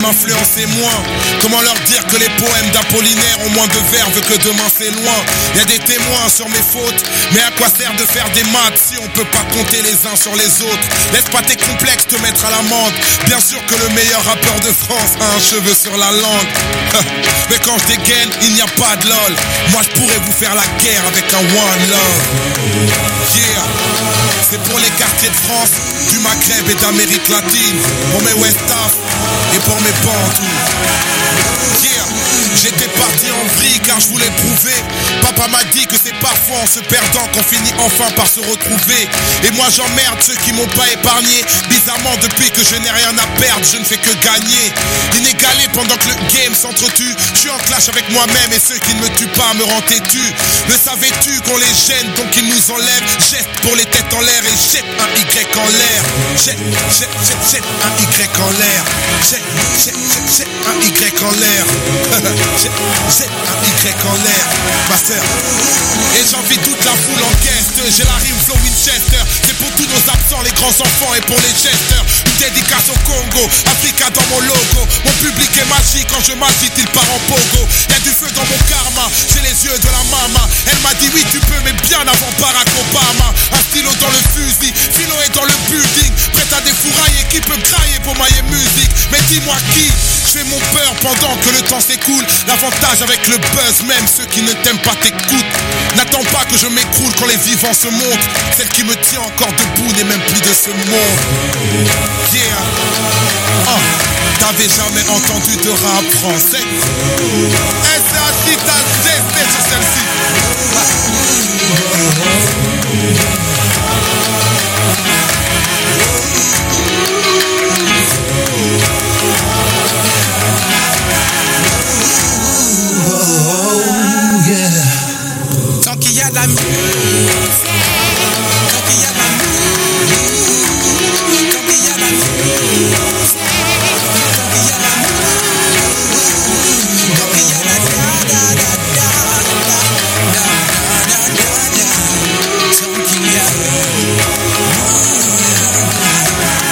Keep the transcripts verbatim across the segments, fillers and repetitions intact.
m'influencer moins? Comment leur dire que les poèmes d'Apollinaire ont moins de verve que demain c'est loin? Y'a des témoins sur mes fautes, mais à quoi sert de faire des maths si on peut pas compter les uns sur les autres? Laisse pas tes complexes te mettre à l'amende. Bien sûr que le meilleur rappeur de France a un cheveu sur la langue. Mais quand je dégaine, il n'y a pas de lol. Moi je pourrais vous faire la guerre avec un one love. Yeah. C'est pour les quartiers de France, du Maghreb et d'Amérique latine, pour mes West Af et pour mes Bantous. Yeah. J'étais parti en vrille car je voulais prouver. Papa m'a dit que c'est parfois en se perdant qu'on finit enfin par se retrouver. Et moi j'emmerde ceux qui m'ont pas épargné. Bizarrement depuis que je n'ai rien à perdre, je ne fais que gagner. Inégalé pendant que le game s'entretue, je suis en clash avec moi-même et ceux qui ne me tuent pas me rendent têtu. Le savais-tu qu'on les gêne donc ils nous enlèvent? Geste pour les têtes en l'air et jette un Y en l'air. Jette, jette, jette, jette un Y en l'air. Jette, jette, jette, jette un Y en l'air. Jette, jette un Y en l'air, ma sœur. Et j'envie toute la foule en guest. J'ai la rime flow Winchester. C'est pour tous nos absents, les grands enfants et pour les gesteurs. Une dédicace au Congo, Africa dans mon logo. Mon public est magique, quand je m'agite il part en pogo. Y'a du feu dans mon karma, j'ai les yeux de la mama. Elle m'a dit oui tu peux mais bien avant Barack Obama. Un stylo dans le fusil, philo est dans le building. Prête à défourailler, qui peut grailler pour mailler musique? Mais dis-moi qui? Je fais mon beurre pendant que le temps s'écoule. L'avantage avec le buzz, même ceux qui ne t'aiment pas t'écoutent. N'attends pas que je m'écroule quand les vivants se montrent. Celle qui me tient encore debout n'est même plus de ce monde. Yeah. Oh. T'avais jamais entendu de rap français? S H I T A Z sur celle-ci. Tant qu'il y a de la musique, tant qu'il y a de la musique, tant qu'il y a de la musique, tant qu'il y a de la musique, tant qu'il y a de la da da da da da da da da, tant qu'il y a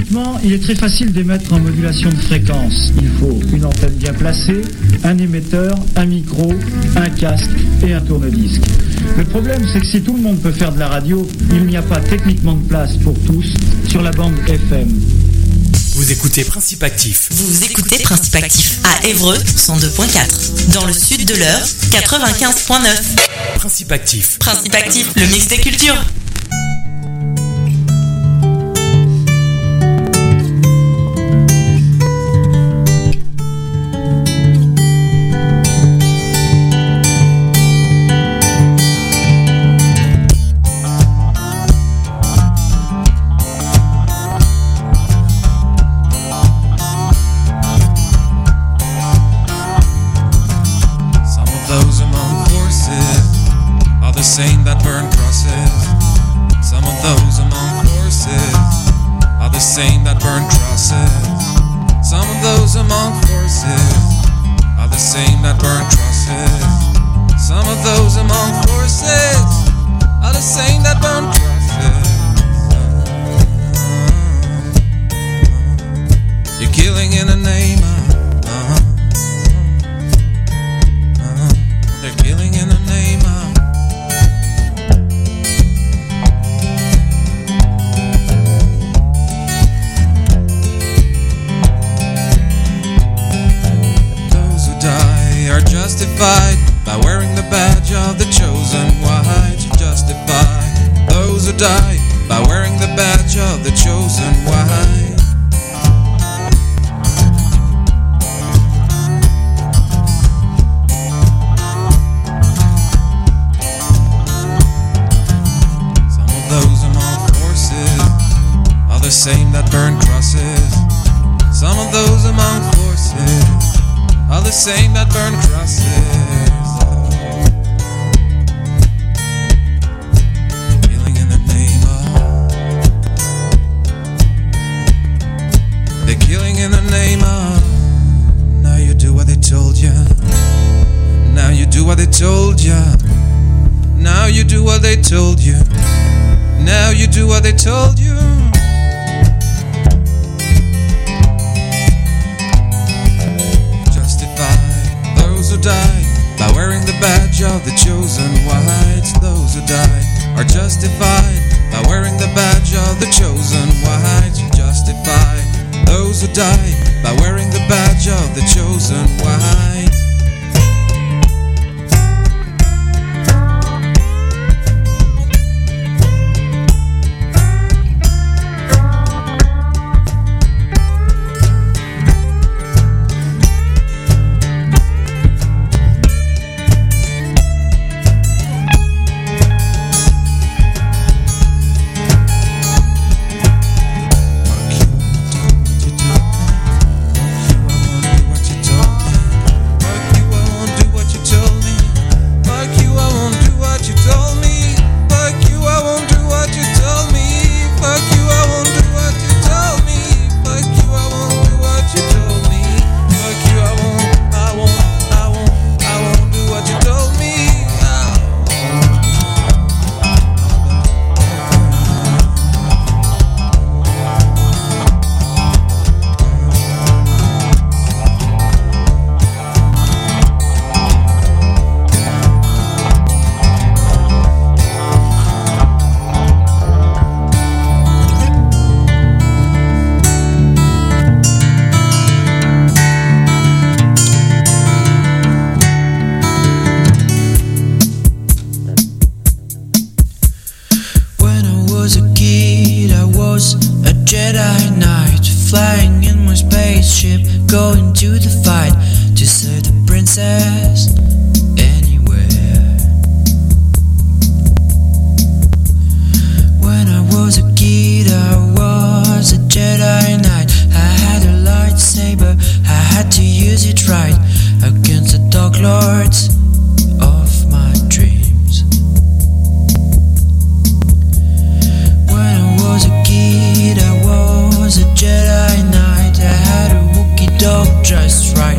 Techniquement, il est très facile d'émettre en modulation de fréquence. Il faut une antenne bien placée, un émetteur, un micro, un casque et un tourne-disque. Le problème, c'est que si tout le monde peut faire de la radio, il n'y a pas techniquement de place pour tous sur la bande F M. Vous écoutez Principe Actif. Vous écoutez Principe Actif à Évreux cent deux point quatre. Dans le sud de l'Eure, quatre-vingt-quinze point neuf. Principe Actif. Principe Actif, le mix des cultures. Same that burn crosses. Some of those among forces are the same that burn crosses. Some of those among forces are the same that burn crosses. Some of those among forces are the same that burn crosses. You're killing in the name of. Uh-huh. Uh-huh. They're killing in the name of. Are justified by wearing the badge of the chosen white. Justify those who die by wearing the badge of the chosen white. Some of those among forces are the same that burn crosses. Some of those among forces are the same that burn crosses. Killing in the name of. They're killing in the name of. Now you do what they told you. Now you do what they told you. Now you do what they told you. Now you do what they told you. Those who die by wearing the badge of the chosen whites. Those who die are justified by wearing the badge of the chosen whites. Justify those who die by wearing the badge of the chosen whites. Just right.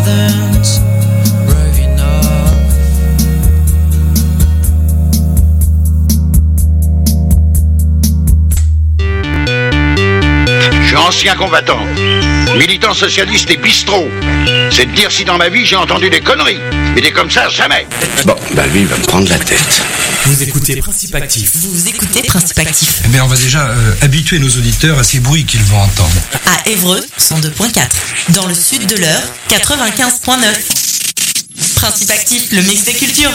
nothing's brave enough. Je suis ancien combattant, militant socialiste et bistrot. C'est de dire si dans ma vie j'ai entendu des conneries. Mais des comme ça, jamais. Bon, bah lui, il va me prendre la tête. Vous écoutez Principe Actif. Vous écoutez Principe Actif. Eh bien, on va déjà euh, habituer nos auditeurs à ces bruits qu'ils vont entendre. À Évreux, cent deux point quatre. Dans le sud de l'Eure, quatre-vingt-quinze point neuf. Principe Actif, le mix des cultures.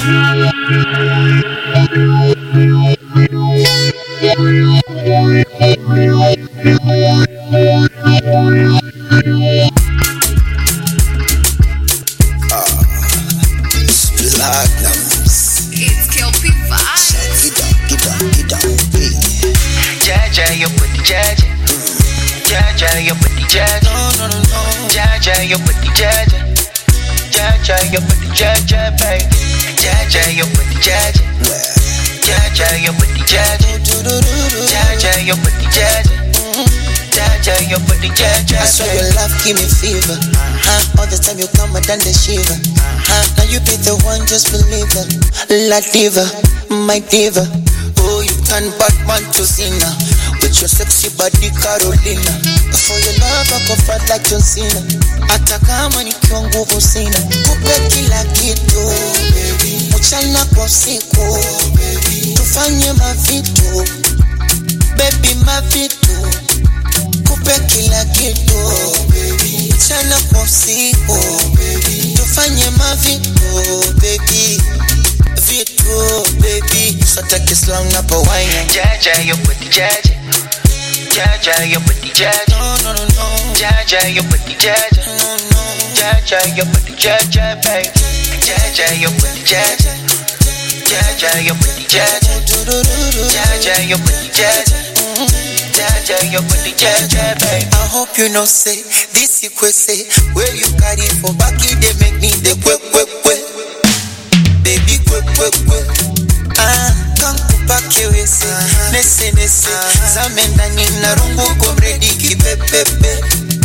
It's Kelpie vibes. Get down, get down, get down, hey. Jaja, your booty, Jaja. Jaja, your booty, Jaja. No, no, no, no. Jaja, your booty, Jaja. Jaja, your booty, Jaja, baby. Jaja, your booty, Jaja. Jaja, your booty, Jaja. Jaja, your booty, Jaja. Jaja, your booty, Jaja. I swear your love give me fever. Uh-huh. All the time you come, I done the shiver. Uh-huh. Now you be the one, just believe it. La diva, my diva. Oh, you turn Batman to Cena with your sexy body, Carolina. For your love, I go fight like John Cena. Hata kama nikiwa nguvu sina, kupe kila kitu, mchana kwa usiku, tufanye mavitu, baby mavitu, kupe kila kitu, mchana kwa usiku, tufanye mavitu, baby vitu, baby. So take it slow, not a wine. Jaja, your booty, Jaja. Jaja, your booty, Jaja. No, no, no, no. Jaja, your booty, Jaja. No, no. Jaja, your booty, Jaja, baby. Jaja, your booty, Jaja. Jaja, your booty, Jaja. Jaja, your booty, Jaja. Jaja, your booty, Jaja, baby. I hope you know say this you could say where you carry for back it they make me the quick quick quick baby quick quick quick ah come kupake wese nese nese zamenda nina rungu komredi kipepepe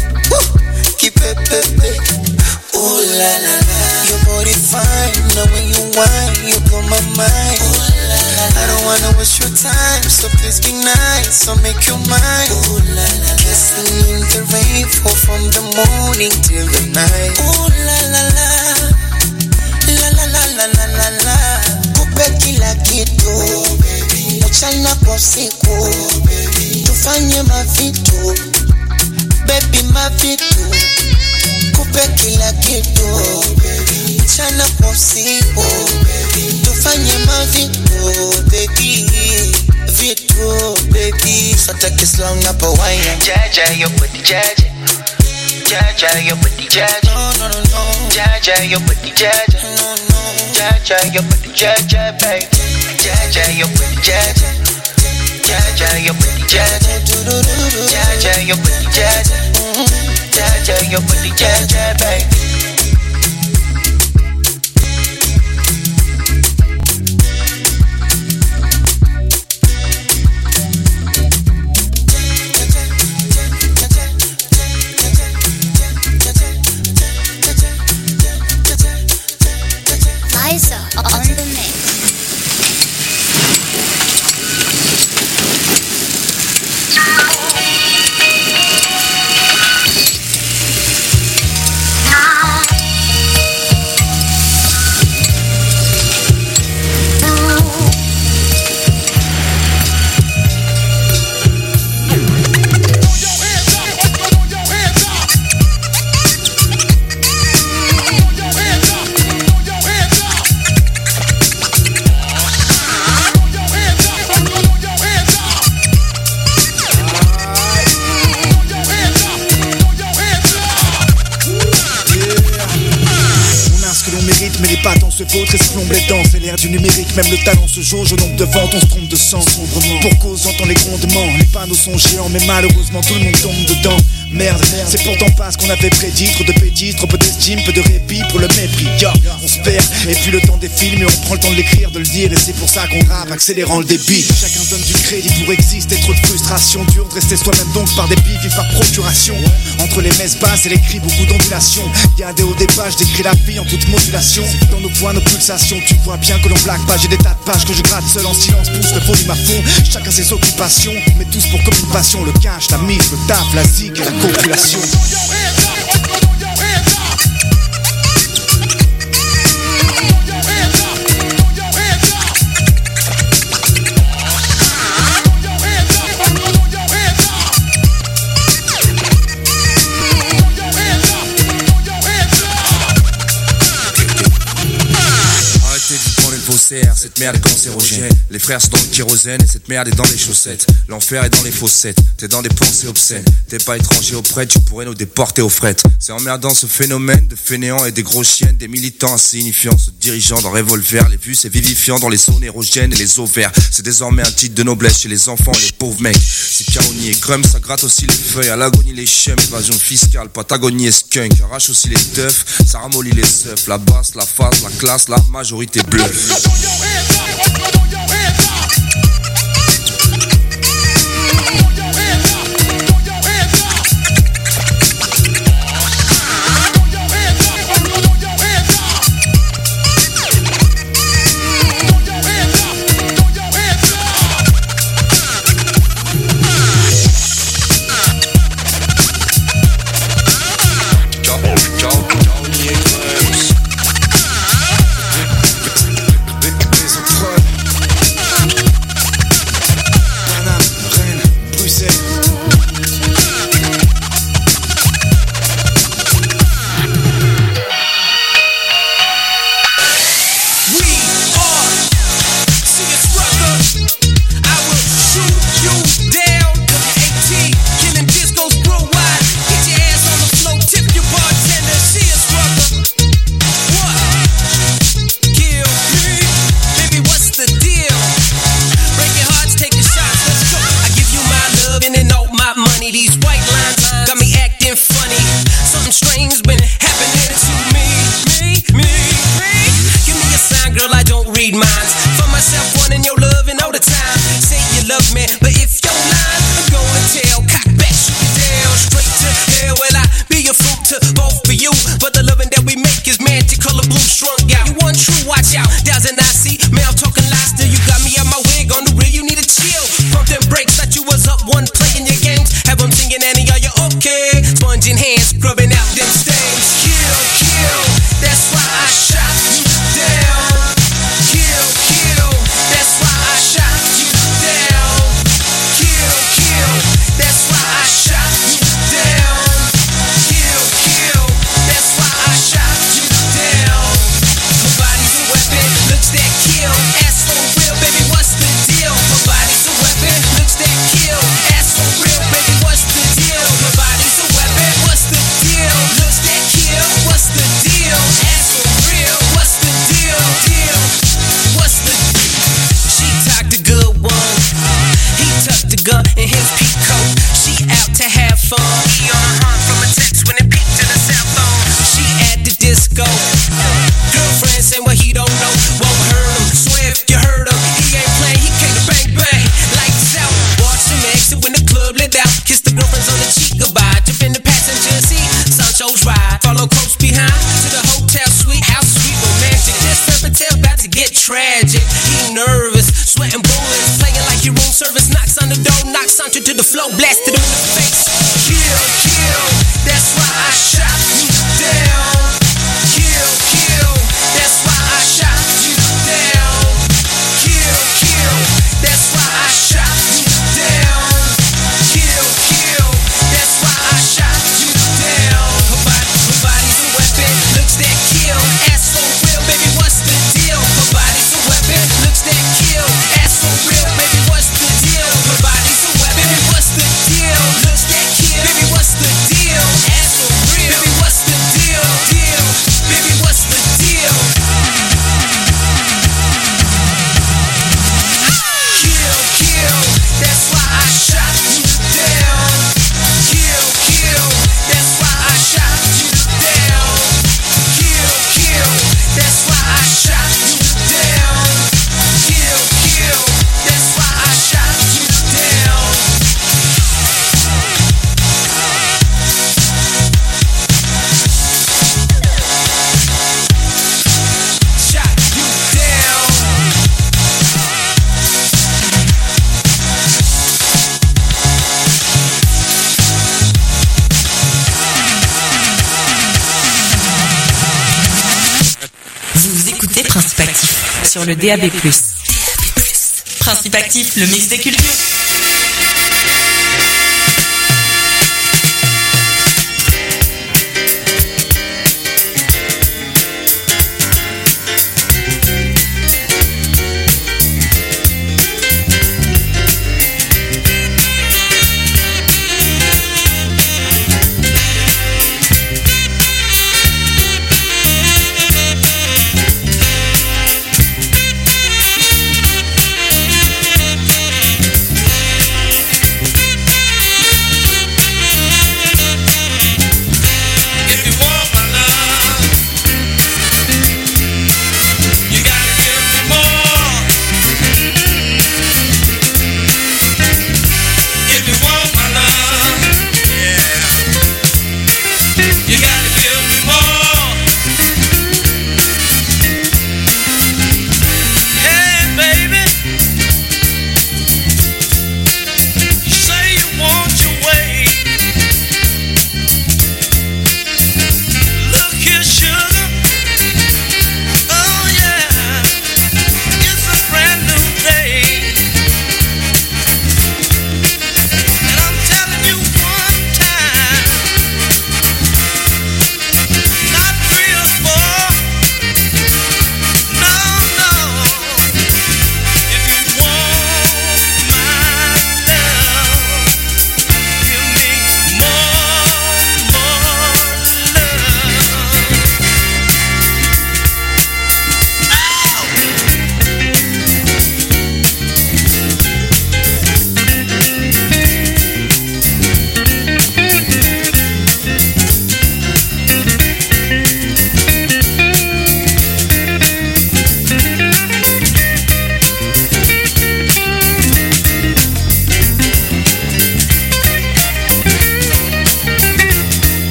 kipepepe ooh la la la your body fine now when you whine you blow my mind ooh la la la I don't wanna waste your time so please be nice so make you mine ooh la la la kissing in the rain fall from the morning till the night ooh la la la la la la la la la la kupe kila kitu mchana kwa usiku tufanye mavitu baby mavitu kupe kila kitu mchana kwa usiku tufanye mavitu baby vitu baby so take it slow not a wine. Jaja, your booty, Jaja. Jaja, your booty, Jaja. No, no, no, no. Jaja, your booty, Jaja. No, no. Jaja, your booty, Jaja, baby. Jaja, your booty, Jaja. Jaja, your booty, Jaja. Jaja, your booty, Jaja. Jaja, your booty, Jaja, baby. Liza on the mix. rythmes et les pas dans ce vôtre et se plombe les dents. C'est l'ère du numérique, même le talent se jauge au nombre de ventes, on se trompe de sens. Pour cause, j'entends les grondements, les panneaux sont géants, mais malheureusement tout le monde tombe dedans. Merde, c'est pourtant pas ce qu'on avait prédit. Trop de pédis, trop peu d'estime, peu de répit pour le mépris. Yeah, on se perd, et puis le temps défile, mais on prend le temps de l'écrire, de le dire, et c'est pour ça qu'on rappe, accélérant le débit. Chacun donne du crédit pour exister, trop de frustration. Dur de rester soi-même donc par des bifs et par procuration. Entre les messes basses et les cris, beaucoup d'ondulations. Y'a des hauts des pages, j'écris la vie en toute modulation. Dans nos points, nos pulsations, tu vois bien que l'on blague pas. J'ai des tas de pages que je gratte seul en silence, pousse le volume à fond. Chacun ses occupations, mais tous pour comme une passion. Le cash, la mise, le taf, la zig et la copulation. Cette merde est cancérogène. Les frères sont dans le kérosène et cette merde est dans les chaussettes. L'enfer est dans les fossettes. T'es dans des pensées obscènes. T'es pas étranger auprès, tu pourrais nous déporter aux frettes. C'est emmerdant ce phénomène de fainéants et des grosses chiennes, des militants insignifiants se dirigeant dans revolver. Les vues c'est vivifiant dans les zones érogènes et les ovaires. C'est désormais un titre de noblesse chez les enfants et les pauvres mecs. C'est caronnier, crème, ça gratte aussi les feuilles. À l'agonie les chums, évasion fiscale, patagonie et skunk. Arrache aussi les teufs, ça ramollit les seufs. La basse, la face, la classe, la majorité bluffe. Kill, ask for real, baby, what's the deal? My body's a weapon, what's the deal? écoutez Principe Actif sur le D A B plus. Principe Actif, le mix des cultures.